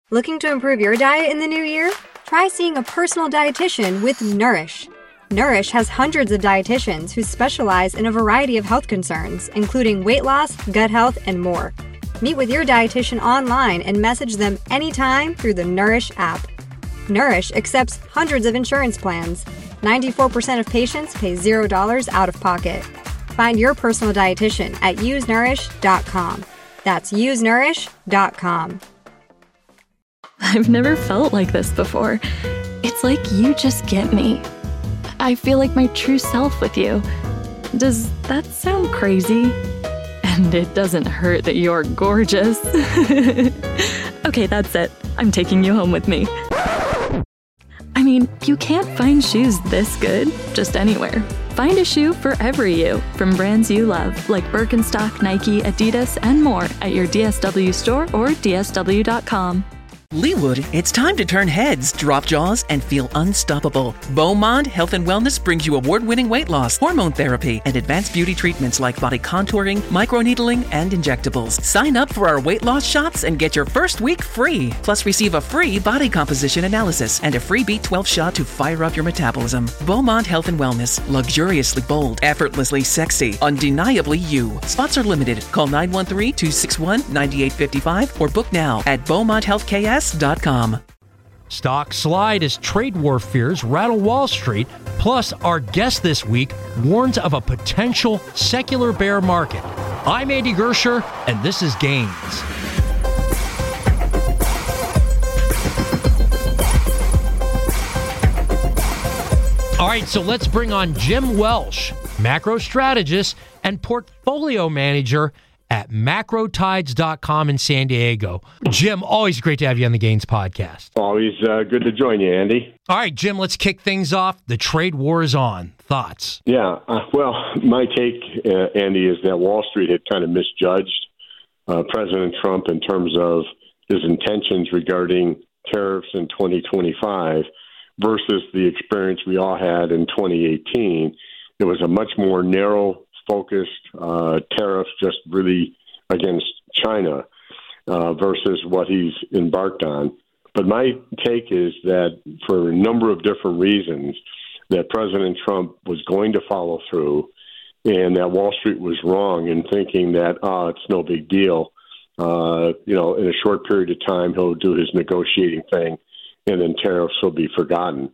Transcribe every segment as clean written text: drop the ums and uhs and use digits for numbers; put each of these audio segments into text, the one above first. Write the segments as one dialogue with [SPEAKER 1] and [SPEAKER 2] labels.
[SPEAKER 1] Looking to improve your diet in the new year? Try seeing a personal dietitian with Nourish. Nourish has hundreds of dietitians who specialize in a variety of health concerns, including weight loss, gut health, and more. Meet with your dietitian online and message them anytime through the Nourish app. Nourish accepts hundreds of insurance plans. 94% of patients pay $0 out of pocket. Find your personal dietitian at usenourish.com. That's usenourish.com.
[SPEAKER 2] I've never felt like this before. It's like you just get me. I feel like my true self with you. Does that sound crazy? And it doesn't hurt that you're gorgeous. Okay, that's it. I'm taking you home with me. I mean, you can't find shoes this good just anywhere. Find a shoe for every you from brands you love, like Birkenstock, Nike, Adidas, and more at your DSW store or DSW.com.
[SPEAKER 3] Leewood, it's time to turn heads, drop jaws, and feel unstoppable. Beaumont Health and Wellness brings you award-winning weight loss, hormone therapy, and advanced beauty treatments like body contouring, microneedling, and injectables. Sign up for our weight loss shots and get your first week free. Plus, receive a free body composition analysis and a free B12 shot to fire up your metabolism. Beaumont Health and Wellness, luxuriously bold, effortlessly sexy, undeniably you. Spots are limited. Call 913-261-9855 or book now at BeaumontHealthKS.com.
[SPEAKER 4] Stock slide as trade war fears rattle Wall Street. Plus, our guest this week warns of a potential secular bear market. I'm Andy Gersher, and this is Gains. All right, so let's bring on Jim Welsh, macro strategist and portfolio manager at macrotides.com in San Diego. Jim, always great to have you on the Gains podcast.
[SPEAKER 5] Always good to join you, Andy.
[SPEAKER 4] All right, Jim, let's kick things off. The trade war is on. Thoughts?
[SPEAKER 5] Yeah, well, my take, Andy, is that Wall Street had kind of misjudged President Trump in terms of his intentions regarding tariffs in 2025 versus the experience we all had in 2018. It was a much more narrow-focused tariff just really against China versus what he's embarked on. But my take is that for a number of different reasons that President Trump was going to follow through and that Wall Street was wrong in thinking that, it's no big deal. In a short period of time, he'll do his negotiating thing and then tariffs will be forgotten.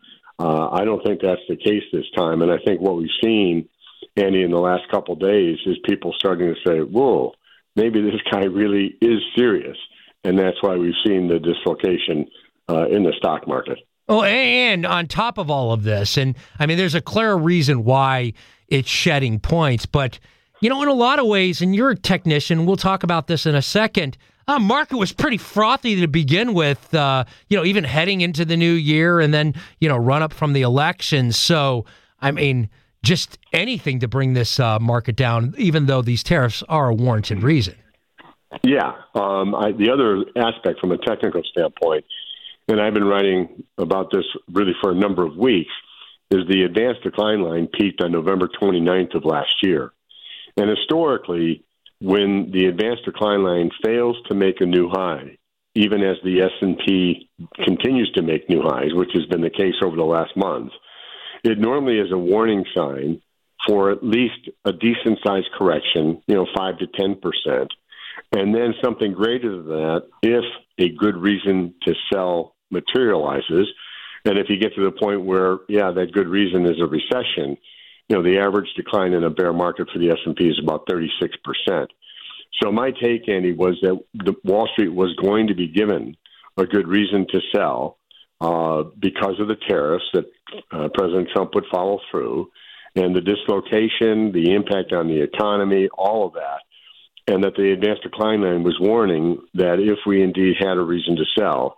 [SPEAKER 5] I don't think that's the case this time. And I think what we've seen, Andy, in the last couple of days is people starting to say, whoa, maybe this guy really is serious. And that's why we've seen the dislocation in the stock market.
[SPEAKER 4] Oh, and on top of all of this, and I mean, there's a clear reason why it's shedding points, but, in a lot of ways, and you're a technician, we'll talk about this in a second, market was pretty frothy to begin with, even heading into the new year and then, run up from the election. So, I mean, just anything to bring this market down, even though these tariffs are a warranted reason. Yeah.
[SPEAKER 5] The other aspect from a technical standpoint, and I've been writing about this really for a number of weeks, is the advanced decline line peaked on November 29th of last year. And historically, when the advanced decline line fails to make a new high, even as the S&P continues to make new highs, which has been the case over the last month, it normally is a warning sign for at least a decent-sized correction, 5 to 10%, and then something greater than that if a good reason to sell materializes. And if you get to the point where, that good reason is a recession, the average decline in a bear market for the S&P is about 36%. So my take, Andy, was that the Wall Street was going to be given a good reason to sell because of the tariffs that President Trump would follow through, and the dislocation, the impact on the economy, all of that, and that the advanced decline line was warning that if we indeed had a reason to sell,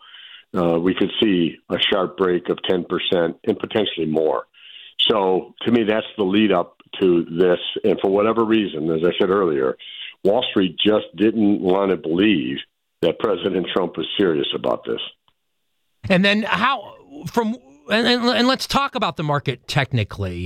[SPEAKER 5] we could see a sharp break of 10% and potentially more. So to me, that's the lead up to this. And for whatever reason, as I said earlier, Wall Street just didn't want to believe that President Trump was serious about this.
[SPEAKER 4] And then and let's talk about the market technically.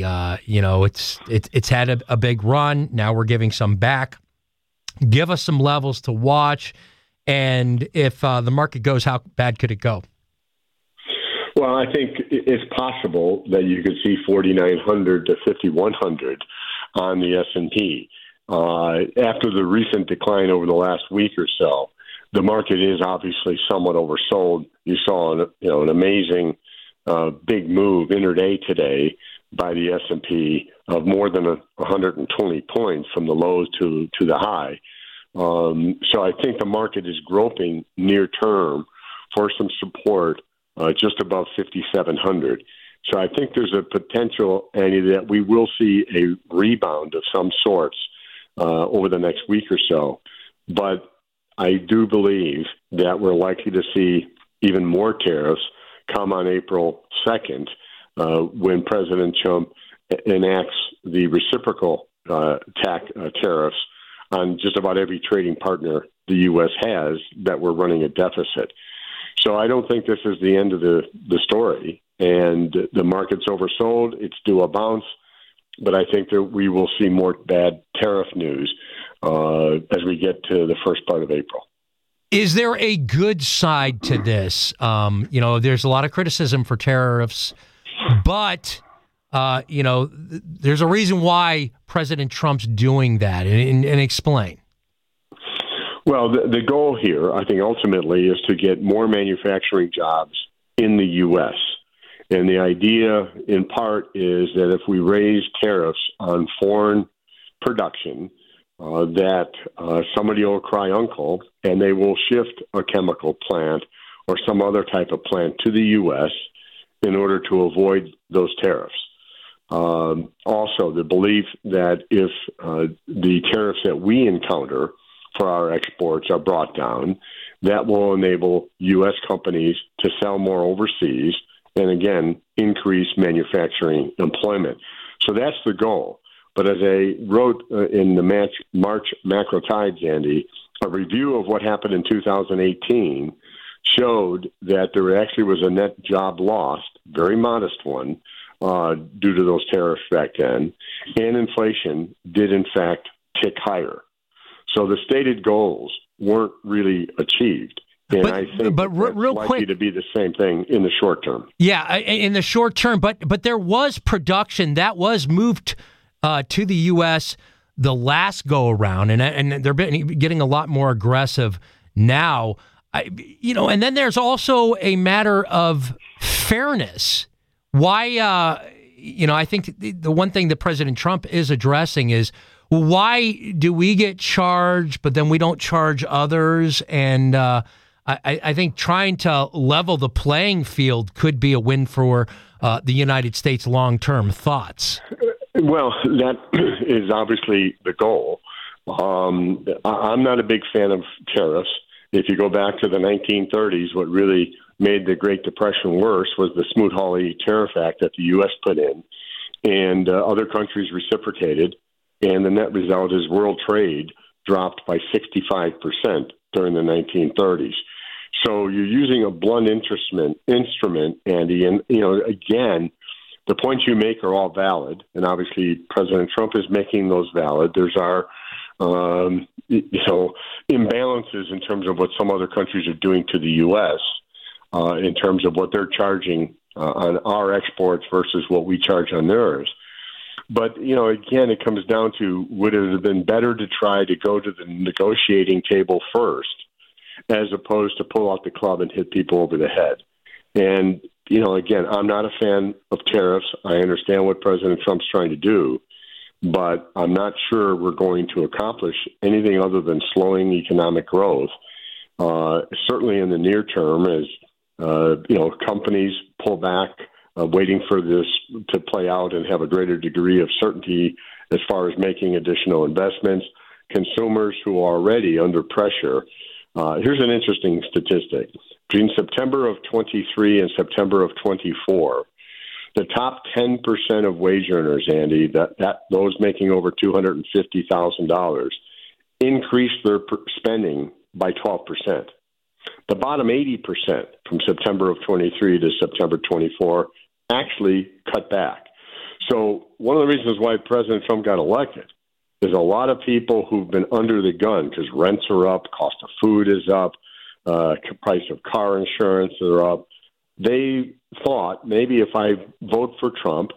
[SPEAKER 4] It's had a big run. Now we're giving some back. Give us some levels to watch. And if the market goes, how bad could it go?
[SPEAKER 5] Well, I think it's possible that you could see 4,900 to 5,100 on the S&P. After the recent decline over the last week or so, the market is obviously somewhat oversold. You saw an amazing big move intraday today by the S&P of more than 120 points from the lows to the high. So I think the market is groping near term for some support just above 5,700. So I think there's a potential, Andy, that we will see a rebound of some sorts over the next week or so. But I do believe that we're likely to see even more tariffs come on April 2nd when President Trump enacts the reciprocal tariffs on just about every trading partner the U.S. has that we're running a deficit. So I don't think this is the end of the story, and the market's oversold. It's due a bounce, but I think that we will see more bad tariff news as we get to the first part of April.
[SPEAKER 4] Is there a good side to this? There's a lot of criticism for tariffs, but there's a reason why President Trump's doing that, and explain.
[SPEAKER 5] Well, the goal here, I think, ultimately is to get more manufacturing jobs in the U.S. And the idea, in part, is that if we raise tariffs on foreign production, that somebody will cry uncle, and they will shift a chemical plant or some other type of plant to the U.S. in order to avoid those tariffs. Also, the belief that if the tariffs that we encounter for our exports are brought down, that will enable U.S. companies to sell more overseas and, again, increase manufacturing employment. So that's the goal. But as I wrote in the March Macro Tides, Andy, a review of what happened in 2018 showed that there actually was a net job lost, very modest one, due to those tariffs back then, and inflation did, in fact, tick higher. So the stated goals weren't really achieved. And I think real likely quick, to be the same thing in the short term.
[SPEAKER 4] Yeah, in the short term. But there was production that was moved to the U.S. the last go around, and they're getting a lot more aggressive now. And then there's also a matter of fairness. Why? I think the one thing that President Trump is addressing is, why do we get charged, but then we don't charge others? And I think trying to level the playing field could be a win for the United States long-term. Thoughts?
[SPEAKER 5] Well, that is obviously the goal. I'm not a big fan of tariffs. If you go back to the 1930s, what really made the Great Depression worse was the Smoot-Hawley Tariff Act that the U.S. put in, and other countries reciprocated. And the net result is world trade dropped by 65% during the 1930s. So you're using a blunt instrument, Andy. And, again, the points you make are all valid. And obviously President Trump is making those valid. There's our, imbalances in terms of what some other countries are doing to the U.S. In terms of what they're charging on our exports versus what we charge on theirs. But, again, it comes down to, would it have been better to try to go to the negotiating table first as opposed to pull out the club and hit people over the head? And, again, I'm not a fan of tariffs. I understand what President Trump's trying to do, but I'm not sure we're going to accomplish anything other than slowing economic growth, certainly in the near term as, companies pull back, waiting for this to play out and have a greater degree of certainty as far as making additional investments. Consumers who are already under pressure. Here's an interesting statistic. Between September of 23 and September of 24, the top 10% of wage earners, Andy, those making over $250,000, increased their spending by 12%. The bottom 80% from September of 23 to September 24 actually cut back. So one of the reasons why President Trump got elected is a lot of people who've been under the gun because rents are up, cost of food is up, price of car insurance are up. They thought maybe if I vote for Trump,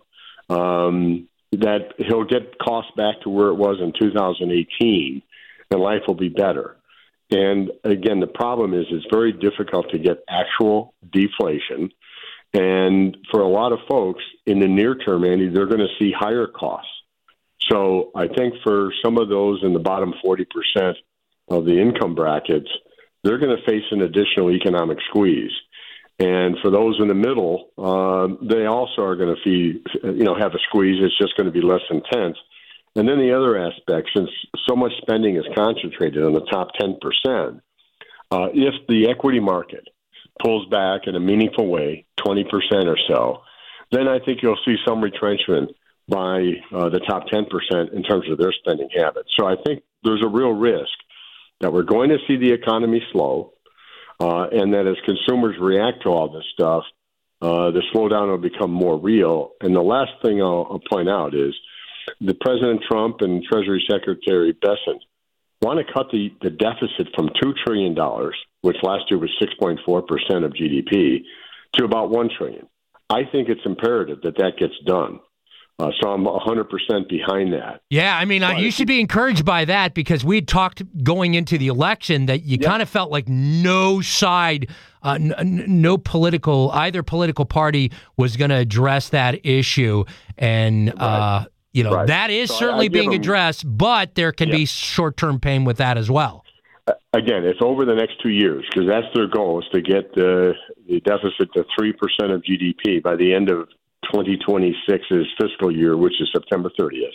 [SPEAKER 5] that he'll get costs back to where it was in 2018 and life will be better. And again, the problem is it's very difficult to get actual deflation. And for a lot of folks in the near term, Andy, they're going to see higher costs. So I think for some of those in the bottom 40% of the income brackets, they're going to face an additional economic squeeze. And for those in the middle, they also are going to have a squeeze. It's just going to be less intense. And then the other aspect, since so much spending is concentrated on the top 10%, if the equity market pulls back in a meaningful way, 20% or so, then I think you'll see some retrenchment by the top 10% in terms of their spending habits. So I think there's a real risk that we're going to see the economy slow, and that as consumers react to all this stuff, the slowdown will become more real. And the last thing I'll point out is that President Trump and Treasury Secretary Bessent want to cut the deficit from $2 trillion, which last year was 6.4% of GDP, to about $1 trillion. I think it's imperative that gets done. So I'm 100% behind that.
[SPEAKER 4] Yeah, I mean, you should be encouraged by that because we talked going into the election that you kind of felt like no side, no either political party was going to address that issue. And, that is certainly being addressed, but there can be short-term pain with that as well.
[SPEAKER 5] Again, it's over the next 2 years because that's their goal, is to get the deficit to 3% of GDP by the end of 2026's fiscal year, which is September 30th.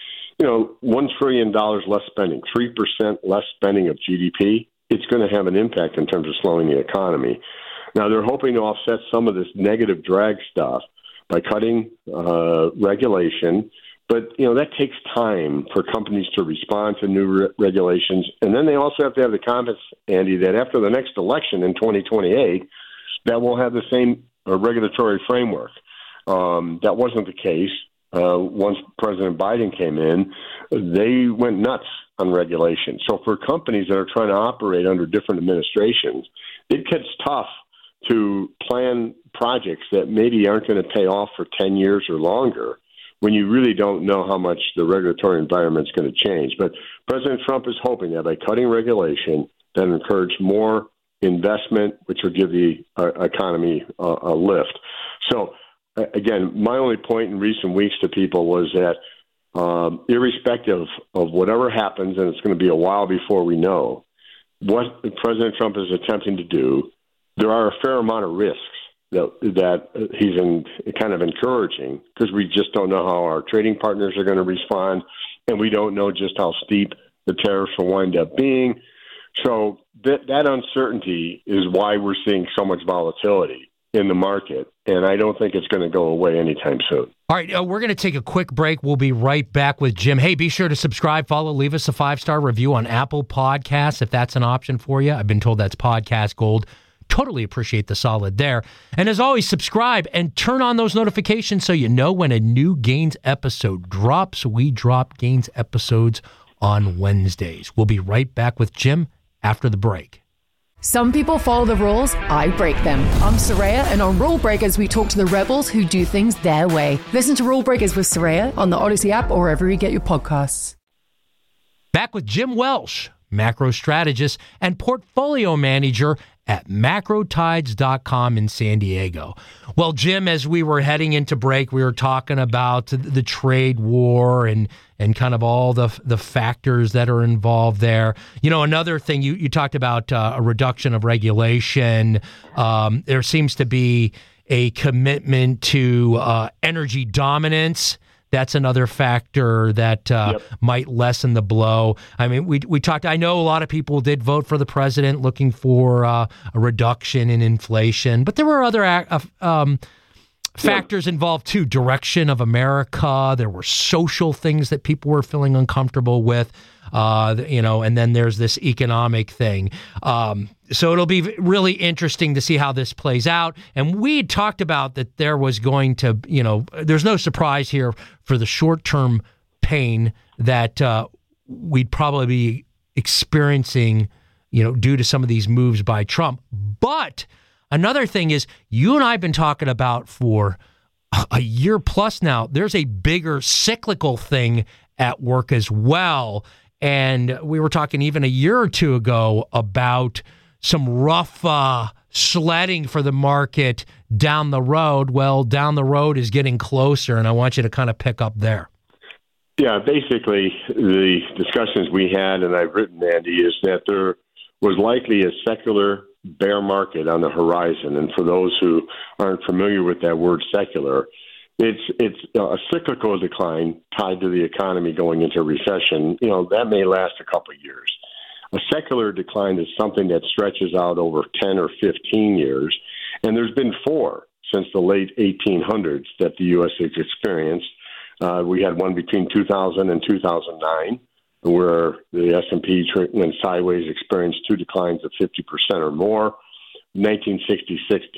[SPEAKER 5] $1 trillion less spending, 3% less spending of GDP, it's going to have an impact in terms of slowing the economy. Now, they're hoping to offset some of this negative drag stuff by cutting regulation. But, that takes time for companies to respond to new regulations. And then they also have to have the confidence, Andy, that after the next election in 2028, that we'll have the same regulatory framework. That wasn't the case. Once President Biden came in, they went nuts on regulation. So for companies that are trying to operate under different administrations, it gets tough to plan projects that maybe aren't going to pay off for 10 years or longer when you really don't know how much the regulatory environment is going to change. But President Trump is hoping that by cutting regulation, that encourage more investment, which will give the economy a lift. So, again, my only point in recent weeks to people was that irrespective of whatever happens, and it's going to be a while before we know, what President Trump is attempting to do, there are a fair amount of risks that he's kind of encouraging because we just don't know how our trading partners are going to respond, and we don't know just how steep the tariffs will wind up being. So that uncertainty is why we're seeing so much volatility in the market, and I don't think it's going to go away anytime soon.
[SPEAKER 4] All right, we're going to take a quick break. We'll be right back with Jim. Hey, be sure to subscribe, follow, leave us a 5-star review on Apple Podcasts if that's an option for you. I've been told that's podcast gold. Totally appreciate the solid there. And as always, subscribe and turn on those notifications so you know when a new Gains episode drops. We drop Gains episodes on Wednesdays. We'll be right back with Jim after the break.
[SPEAKER 6] Some people follow the rules, I break them. I'm Soraya, and on Rule Breakers, we talk to the rebels who do things their way. Listen to Rule Breakers with Soraya on the Odyssey app or wherever you get your podcasts.
[SPEAKER 4] Back with Jim Welsh, macro strategist and portfolio manager at macrotides.com in San Diego. Well, Jim, as we were heading into break, we were talking about the trade war and kind of all the factors that are involved there. Another thing, you talked about a reduction of regulation. There seems to be a commitment to energy dominance. That's another factor that might lessen the blow. I mean, we talked. I know a lot of people did vote for the president looking for a reduction in inflation, but there were other factors involved too. Direction of America. There were social things that people were feeling uncomfortable with. And then there's this economic thing. So it'll be really interesting to see how this plays out. And we had talked about that there was going to, there's no surprise here for the short-term pain that we'd probably be experiencing, due to some of these moves by Trump. But another thing is, you and I have been talking about for a year plus now, there's a bigger cyclical thing at work as well. And we were talking even a year or two ago about some rough sledding for the market down the road. Well, down the road is getting closer, and I want you to kind of pick up there.
[SPEAKER 5] Yeah, basically the discussions we had, and I've written, Andy, is that there was likely a secular bear market on the horizon. And for those who aren't familiar with that word secular, it's a cyclical decline tied to the economy going into recession. That may last a couple of years. A secular decline is something that stretches out over 10 or 15 years. And there's been 4 since the late 1800s that the U.S. has experienced. We had one between 2000 and 2009, where the S&P went sideways, experienced 2 declines of 50% or more. 1966 to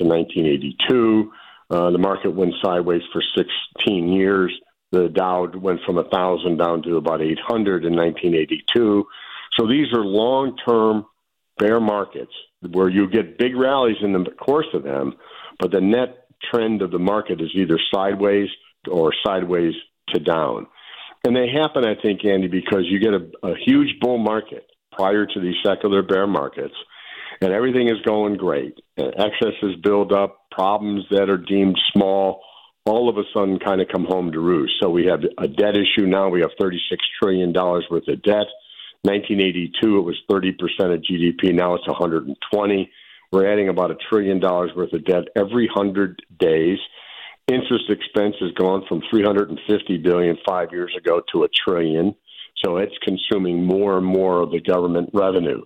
[SPEAKER 5] 1982, the market went sideways for 16 years. The Dow went from 1,000 down to about 800 in 1982. So these are long-term bear markets where you get big rallies in the course of them, but the net trend of the market is either sideways or sideways to down. And they happen, I think, Andy, because you get a huge bull market prior to these secular bear markets, and everything is going great. Excesses build up, problems that are deemed small, all of a sudden kind of come home to roost. So we have a debt issue now. We have $36 trillion worth of debt. 1982, it was 30% of GDP. Now it's 120. We're adding about $1 trillion worth of debt every 100 days. Interest expense has gone from $350 billion 5 years ago to $1 trillion. So it's consuming more and more of the government revenue.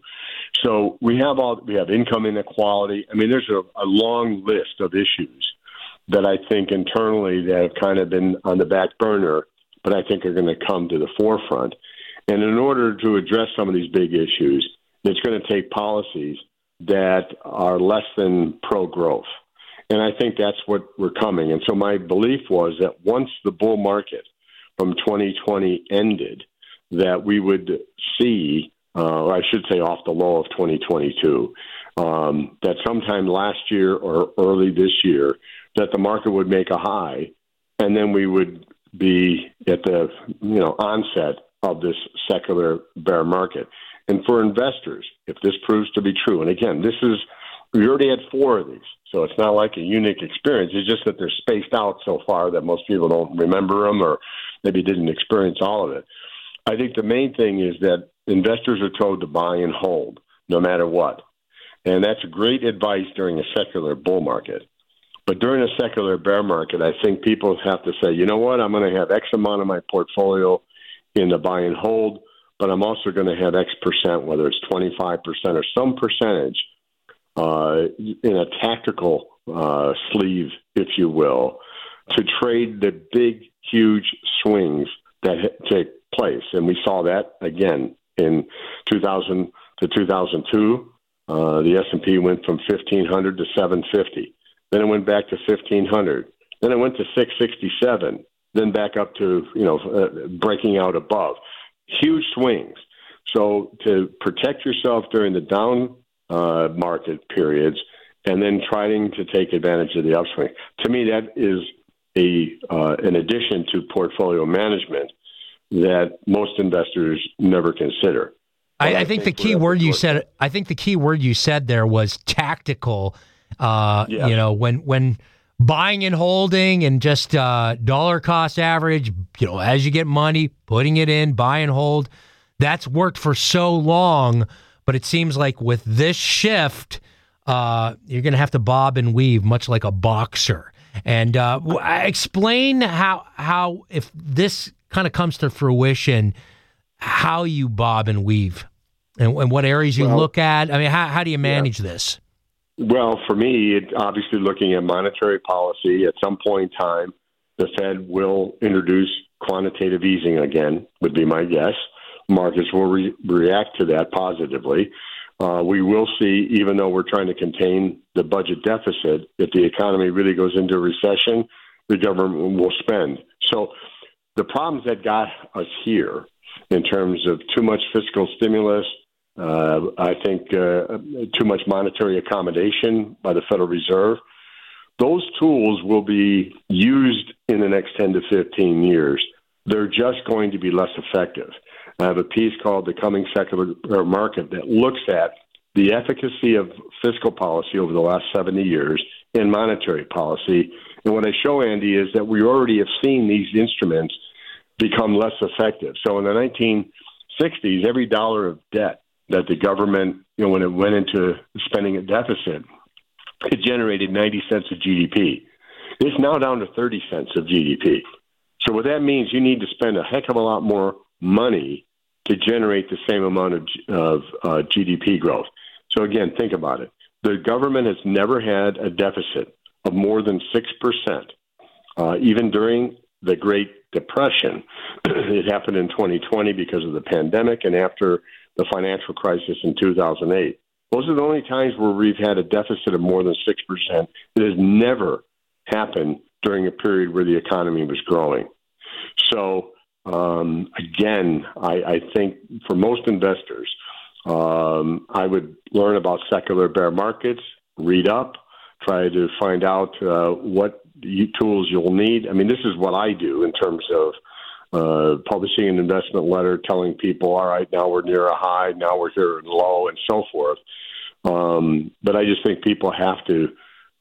[SPEAKER 5] So we have income inequality. I mean, there's a long list of issues that I think internally that have kind of been on the back burner, but I think are going to come to the forefront. And in order to address some of these big issues, it's going to take policies that are less than pro-growth. And I think that's what we're coming. And so my belief was that once the bull market from 2020 ended, that we would see, or I should say off the low of 2022, that sometime last year or early this year, that the market would make a high, and then we would be at the onset of this secular bear market. And for investors, if this proves to be true, and again, we already had 4 of these, so it's not like a unique experience. It's just that they're spaced out so far that most people don't remember them or maybe didn't experience all of it. I think the main thing is that investors are told to buy and hold no matter what. And that's great advice during a secular bull market. But during a secular bear market, I think people have to say, you know what, I'm going to have X amount of my portfolio in the buy and hold, but I'm also going to have X percent, whether it's 25% or some percentage, in a tactical sleeve, if you will, to trade the big, huge swings that take place. And we saw that again in 2000 to 2002. The S&P went from 1,500 to 750. Then it went back to 1,500. Then it went to 667. Then back up to breaking out above. Huge swings. So to protect yourself during the down market periods, and then trying to take advantage of the upswing. To me, that is an addition to portfolio management that most investors never consider.
[SPEAKER 4] I think the key word you said. I think the key word you said there was tactical.
[SPEAKER 5] Yes.
[SPEAKER 4] When buying and holding and just dollar cost average. As you get money, putting it in, buy and hold. That's worked for so long, but it seems like with this shift, you're going to have to bob and weave, much like a boxer. And explain how if this kind of comes to fruition, how you bob and weave, and what areas you look at. I mean, how do you manage this?
[SPEAKER 5] Well, for me, obviously looking at monetary policy. At some point in time, the Fed will introduce quantitative easing again, would be my guess. Markets will react to that positively. We will see, even though we're trying to contain the budget deficit, if the economy really goes into a recession, the government will spend. So the problems that got us here in terms of too much fiscal stimulus. I think too much monetary accommodation by the Federal Reserve. Those tools will be used in the next 10 to 15 years. They're just going to be less effective. I have a piece called The Coming Secular Market that looks at the efficacy of fiscal policy over the last 70 years in monetary policy. And what I show, Andy, is that we already have seen these instruments become less effective. So in the 1960s, every dollar of debt that the government, when it went into spending a deficit, it generated 90 cents of GDP. It's now down to 30 cents of GDP. So what that means, you need to spend a heck of a lot more money to generate the same amount of GDP growth. So again, think about it. The government has never had a deficit of more than 6%. Even during the Great Depression, it happened in 2020 because of the pandemic and after the financial crisis in 2008. Those are the only times where we've had a deficit of more than 6%. It has never happened during a period where the economy was growing. So, again, I think for most investors, I would learn about secular bear markets, read up, try to find out what tools you'll need. I mean, this is what I do in terms of publishing an investment letter, telling people, all right, now we're near a high, now we're here at a low, and so forth. But I just think people have to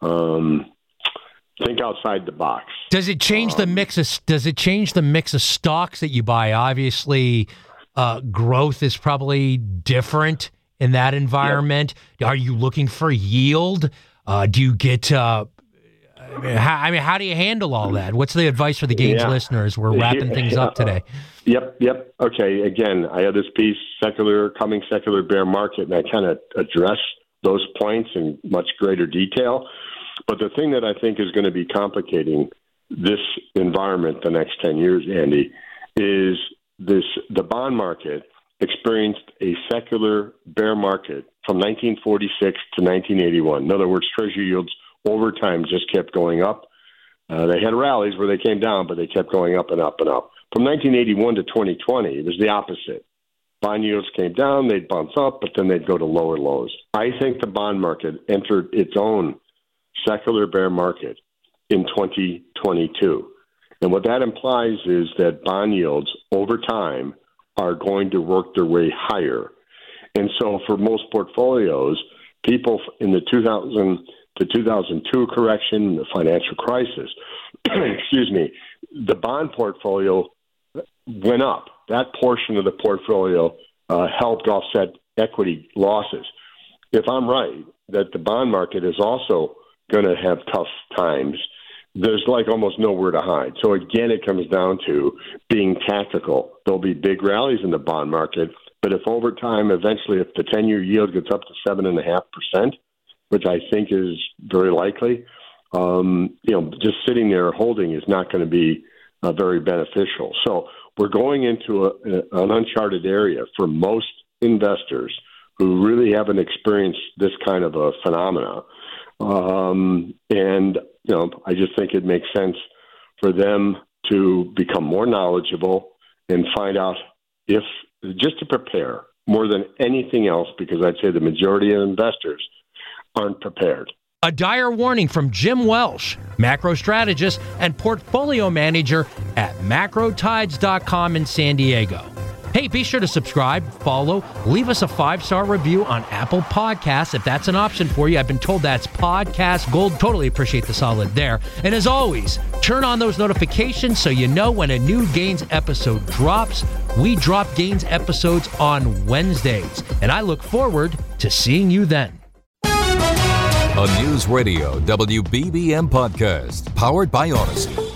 [SPEAKER 5] think outside the box.
[SPEAKER 4] Does it change the mix of stocks that you buy? Obviously, growth is probably different in that environment. Yep. Are you looking for yield? Do you get? How do you handle all that? What's the advice for the Gains listeners? We're wrapping things up today.
[SPEAKER 5] Yep. Okay. Again, I have this piece, Coming Secular Bear Market, and I kind of address those points in much greater detail. But the thing that I think is going to be complicating this environment the next 10 years, Andy, is the bond market experienced a secular bear market from 1946 to 1981. In other words, Treasury yields over time just kept going up. They had rallies where they came down, but they kept going up and up and up. From 1981 to 2020, it was the opposite. Bond yields came down, they'd bounce up, but then they'd go to lower lows. I think the bond market entered its own secular bear market in 2022. And what that implies is that bond yields over time are going to work their way higher. And so for most portfolios, people in the 2000 to 2002 correction, the financial crisis, the bond portfolio went up. That portion of the portfolio helped offset equity losses. If I'm right, that the bond market is also going to have tough times, there's like almost nowhere to hide. So again, it comes down to being tactical. There'll be big rallies in the bond market, but if over time, eventually, if the 10-year yield gets up to 7.5%, which I think is very likely, just sitting there holding is not going to be very beneficial. So we're going into an uncharted area for most investors who really haven't experienced this kind of a phenomena. I just think it makes sense for them to become more knowledgeable and find out just to prepare more than anything else, because I'd say the majority of investors aren't prepared.
[SPEAKER 4] A dire warning from Jim Welsh, macro strategist and portfolio manager at macrotides.com in San Diego. Hey, be sure to subscribe, follow, leave us a 5-star review on Apple Podcasts if that's an option for you. I've been told that's podcast gold. Totally appreciate the solid there. And as always, turn on those notifications so you know when a new Gains episode drops. We drop Gains episodes on Wednesdays, and I look forward to seeing you then.
[SPEAKER 7] A News Radio WBBM podcast powered by Odyssey.